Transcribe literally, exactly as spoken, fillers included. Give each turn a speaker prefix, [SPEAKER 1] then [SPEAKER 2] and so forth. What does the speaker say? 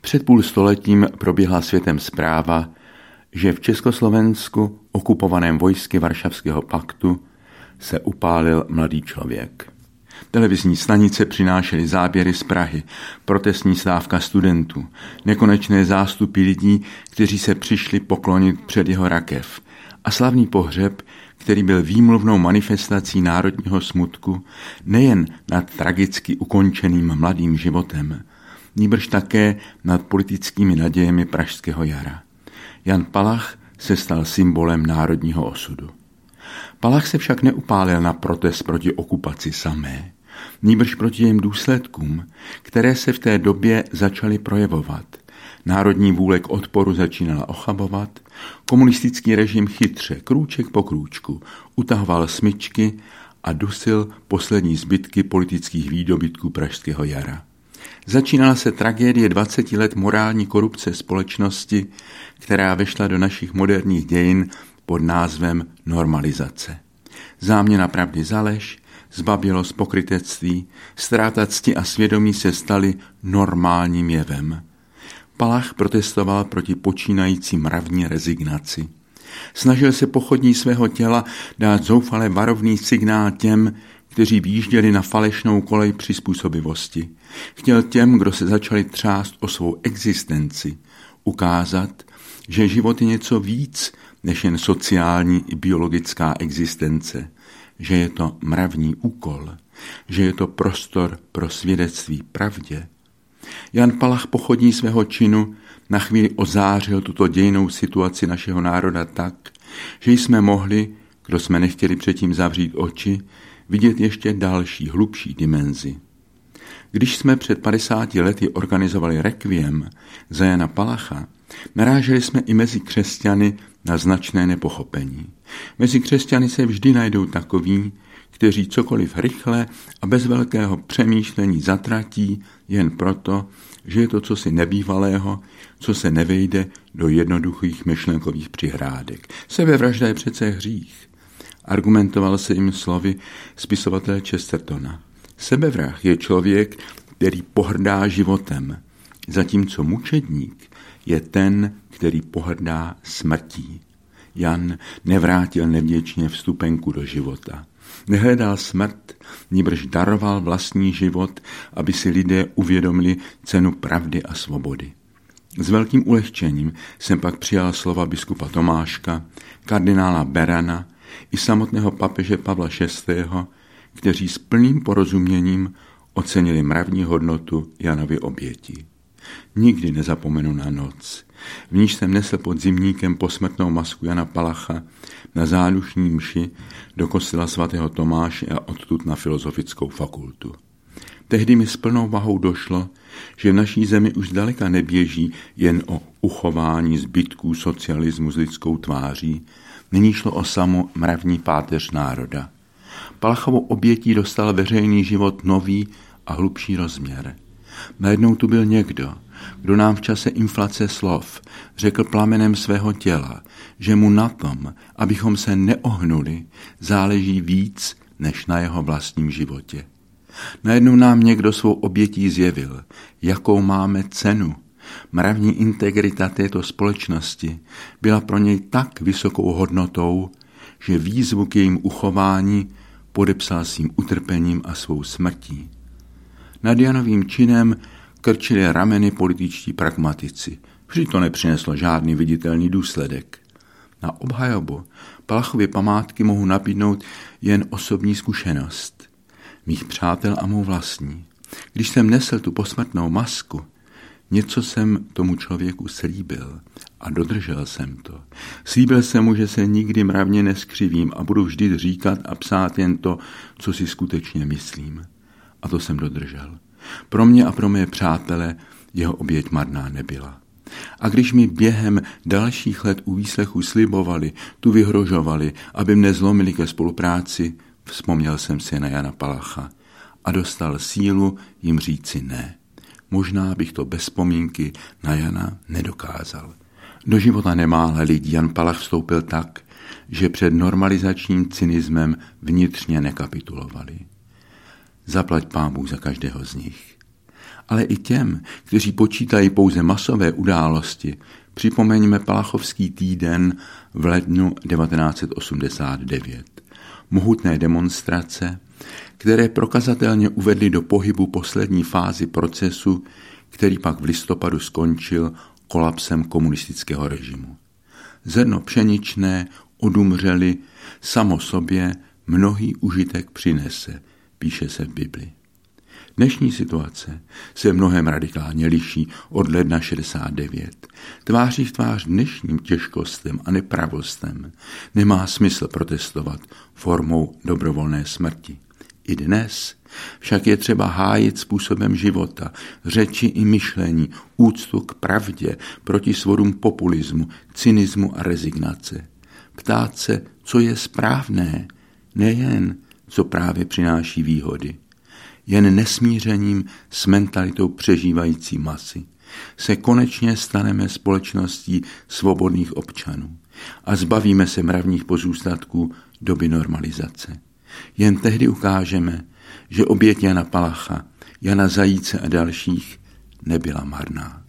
[SPEAKER 1] Před půl stoletím proběhla světem zpráva, že v Československu, okupovaném vojsky Varšavského paktu, se upálil mladý člověk. Televizní stanice přinášely záběry z Prahy, protestní stávka studentů, nekonečné zástupy lidí, kteří se přišli poklonit před jeho rakev, a slavný pohřeb, který byl výmluvnou manifestací národního smutku nejen nad tragicky ukončeným mladým životem, nýbrž také nad politickými nadějemi pražského jara. Jan Palach se stal symbolem národního osudu. Palach se však neupálil na protest proti okupaci samé, nýbrž proti jejím důsledkům, které se v té době začaly projevovat. Národní vůle k odporu začínala ochabovat, komunistický režim chytře, krůček po krůčku, utahoval smyčky a dusil poslední zbytky politických výdobytků pražského jara. Začínala se tragédie dvaceti let morální korupce společnosti, která vešla do našich moderních dějin pod názvem normalizace. Záměna pravdy za lež, zbabělost, pokrytectví, ztráta cti a svědomí se staly normálním jevem. Palach protestoval proti počínající mravní rezignaci. Snažil se pochodní svého těla dát zoufale varovný signál těm, kteří výjížděli na falešnou kolej přizpůsobivosti. Chtěl těm, kdo se začali třást o svou existenci, ukázat, že život je něco víc než jen sociální i biologická existence, že je to mravní úkol, že je to prostor pro svědectví pravdě. Jan Palach pochodní svého činu na chvíli ozářil tuto dějnou situaci našeho národa tak, že jsme mohli, kdo jsme nechtěli předtím zavřít oči, vidět ještě další, hlubší dimenzi. Když jsme před padesáti lety organizovali rekviem za Jana Palacha, naráželi jsme i mezi křesťany na značné nepochopení. Mezi křesťany se vždy najdou takoví, kteří cokoliv rychle a bez velkého přemýšlení zatratí jen proto, že je to cosi nebývalého, co se nevejde do jednoduchých myšlenkových přihrádek. Sebevražda je přece hřích. Argumentoval se jim slovy spisovatele Chestertona. Sebevrah je člověk, který pohrdá životem, zatímco mučedník je ten, který pohrdá smrtí. Jan nevrátil nevděčně vstupenku do života. Nehledal smrt, nýbrž daroval vlastní život, aby si lidé uvědomili cenu pravdy a svobody. S velkým ulehčením jsem pak přijal slova biskupa Tomáška, kardinála Berana i samotného papeže Pavla šestého, kteří s plným porozuměním ocenili mravní hodnotu Janovy oběti. Nikdy nezapomenu na noc, v níž jsem nesl pod zimníkem posmrtnou masku Jana Palacha na zádušní mši do kostela svatého Tomáše a odtud na filozofickou fakultu. Tehdy mi s plnou vahou došlo, že v naší zemi už zdaleka neběží jen o uchování zbytků socialismu s lidskou tváří, nyní šlo o samu mravní páteř národa. Palachovou obětí dostal veřejný život nový a hlubší rozměr. Najednou tu byl někdo, kdo nám v čase inflace slov řekl plamenem svého těla, že mu na tom, abychom se neohnuli, záleží víc než na jeho vlastním životě. Najednou nám někdo svou obětí zjevil, jakou máme cenu. Mravní integrita této společnosti byla pro něj tak vysokou hodnotou, že výzvu k jejím uchování podepsal svým utrpením a svou smrtí. Nad Janovým činem krčili rameny političtí pragmatici. Vždy to nepřineslo žádný viditelný důsledek. Na obhajobu Palachovy památky mohu nabídnout jen osobní zkušenost. Mých přátel a mou vlastní. Když jsem nesl tu posmrtnou masku, něco jsem tomu člověku slíbil a dodržel jsem to. Slíbil jsem mu, že se nikdy mravně neskřivím a budu vždy říkat a psát jen to, co si skutečně myslím. A to jsem dodržel. Pro mě a pro mé přátele jeho oběť marná nebyla. A když mi během dalších let u výslechu slibovali, tu vyhrožovali, aby mne zlomili ke spolupráci, vzpomněl jsem si na Jana Palacha a dostal sílu jim říci ne. Možná bych to bez vzpomínky na Jana nedokázal. Do života nemála lidí Jan Palach vstoupil tak, že před normalizačním cynismem vnitřně nekapitulovali. Zaplať Pán Bůh za každého z nich. Ale i těm, kteří počítají pouze masové události, připomeňme Palachovský týden v lednu devatenáct set osmdesát devět. Mohutné demonstrace, které prokazatelně uvedly do pohybu poslední fázi procesu, který pak v listopadu skončil kolapsem komunistického režimu. Zrno pšeničné odumřeli, samo sobě mnohý užitek přinese, píše se v Bibli. Dnešní situace se mnohem radikálně liší od ledna šedesát devět. Tváří v tvář dnešním těžkostem a nepravostem nemá smysl protestovat formou dobrovolné smrti. I dnes však je třeba hájit způsobem života, řeči i myšlení, úctu k pravdě proti svodům populismu, cynismu a rezignace. Ptát se, co je správné, nejen co právě přináší výhody. Jen nesmířením s mentalitou přežívající masy se konečně staneme společností svobodných občanů a zbavíme se mravních pozůstatků doby normalizace. Jen tehdy ukážeme, že oběť Jana Palacha, Jana Zajíce a dalších nebyla marná.